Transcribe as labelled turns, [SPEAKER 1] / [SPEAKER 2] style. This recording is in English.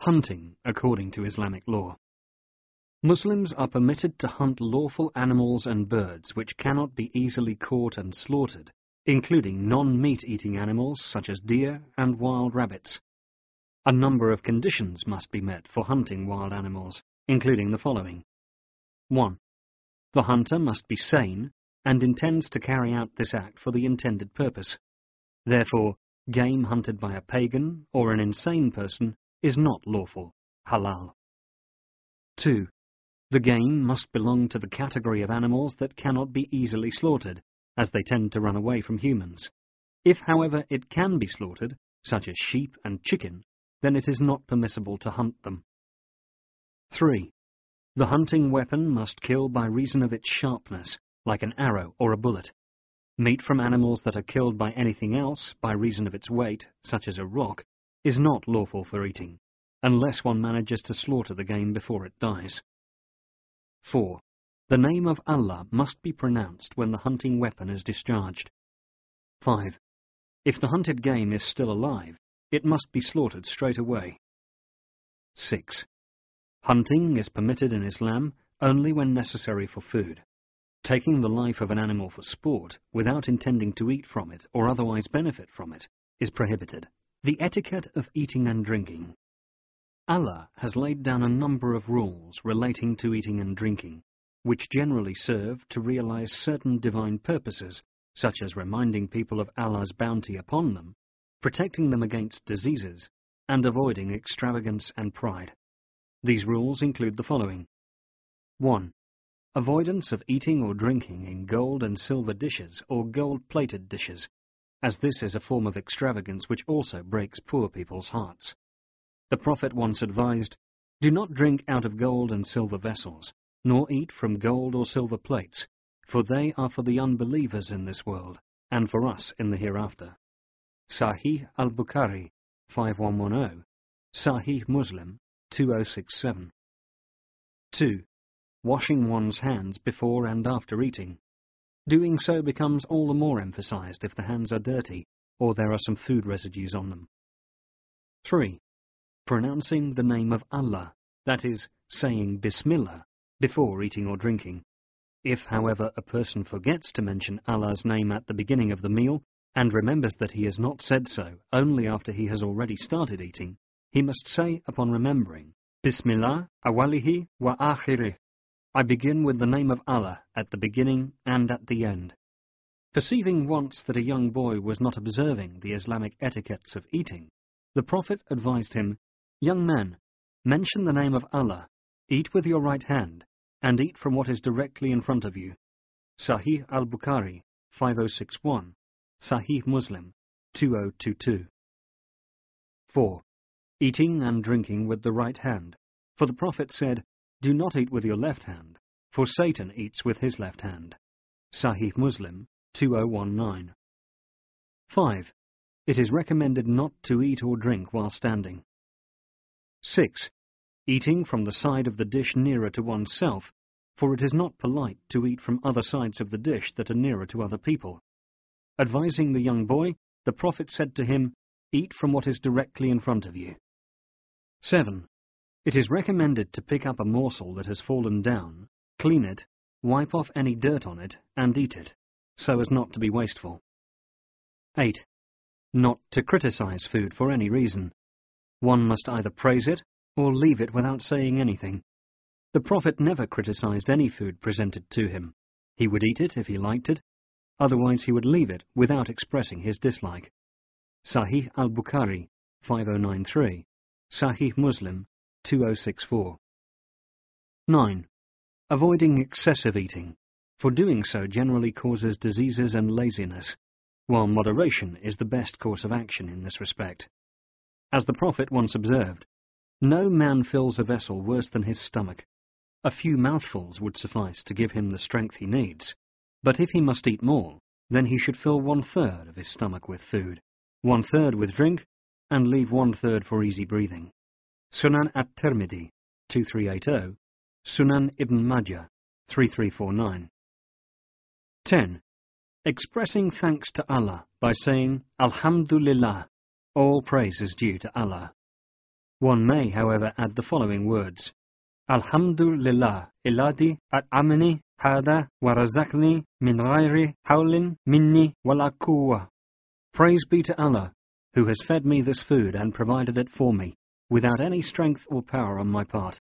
[SPEAKER 1] Hunting according to Islamic law. Muslims are permitted to hunt lawful animals and birds which cannot be easily caught and slaughtered, including non-meat-eating animals such as deer and wild rabbits. A number of conditions must be met for hunting wild animals, including the following. 1. The hunter must be sane and intends to carry out this act for the intended purpose. Therefore, game hunted by a pagan or an insane person is not lawful, halal. 2. The game must belong to the category of animals that cannot be easily slaughtered, as they tend to run away from humans. If, however, it can be slaughtered, such as sheep and chicken, then it is not permissible to hunt them. 3. The hunting weapon must kill by reason of its sharpness, like an arrow or a bullet. Meat from animals that are killed by anything else by reason of its weight, such as a rock, is not lawful for eating, unless one manages to slaughter the game before it dies. 4. The name of Allah must be pronounced when the hunting weapon is discharged. 5. If the hunted game is still alive, it must be slaughtered straight away. 6. Hunting is permitted in Islam only when necessary for food. Taking the life of an animal for sport, without intending to eat from it or otherwise benefit from it, is prohibited. The etiquette of eating and drinking. Allah has laid down a number of rules relating to eating and drinking, which generally serve to realize certain divine purposes, such as reminding people of Allah's bounty upon them, protecting them against diseases, and avoiding extravagance and pride. These rules include the following. 1. Avoidance of eating or drinking in gold and silver dishes or gold-plated dishes, as this is a form of extravagance which also breaks poor people's hearts. The Prophet once advised, "Do not drink out of gold and silver vessels, nor eat from gold or silver plates, for they are for the unbelievers in this world, and for us in the hereafter." Sahih al-Bukhari, 5110, Sahih Muslim, 2067. 2. Washing one's hands before and after eating. Doing so becomes all the more emphasized if the hands are dirty or there are some food residues on them. 3. Pronouncing the name of Allah, that is, saying Bismillah, before eating or drinking. If, however, a person forgets to mention Allah's name at the beginning of the meal and remembers that he has not said so only after he has already started eating, he must say upon remembering, Bismillah awalihi wa akhirih. I begin with the name of Allah at the beginning and at the end. Perceiving once that a young boy was not observing the Islamic etiquettes of eating, the Prophet advised him, "Young man, mention the name of Allah, eat with your right hand, and eat from what is directly in front of you." Sahih al-Bukhari, 5061, Sahih Muslim, 2022. 4. Eating and drinking with the right hand. For the Prophet said, "Do not eat with your left hand, for Satan eats with his left hand." Sahih Muslim, 2019. 5. It is recommended not to eat or drink while standing. 6. Eating from the side of the dish nearer to oneself, for it is not polite to eat from other sides of the dish that are nearer to other people. Advising the young boy, the Prophet said to him, "Eat from what is directly in front of you." 7. It is recommended to pick up a morsel that has fallen down, clean it, wipe off any dirt on it, and eat it, so as not to be wasteful. 8. Not to criticize food for any reason. One must either praise it or leave it without saying anything. The Prophet never criticized any food presented to him. He would eat it if he liked it, otherwise he would leave it without expressing his dislike. Sahih al-Bukhari, 5093, Sahih Muslim, 2064. 9. Avoiding excessive eating, for doing so generally causes diseases and laziness, while moderation is the best course of action in this respect. As the Prophet once observed, "No man fills a vessel worse than his stomach. A few mouthfuls would suffice to give him the strength he needs, but if he must eat more, then he should fill 1/3 of his stomach with food, 1/3 with drink, and leave 1/3 for easy breathing." Sunan at-Tirmidhi, 2380, Sunan Ibn Majah, 3349. 10. Expressing thanks to Allah by saying, "Alhamdulillah, all praise is due to Allah." One may, however, add the following words: Alhamdulillah, Iladi at'amani hada wa razaqni min ghairi hawlin minni wala quwwa. Praise be to Allah, who has fed me this food and provided it for me, without any strength or power on my part.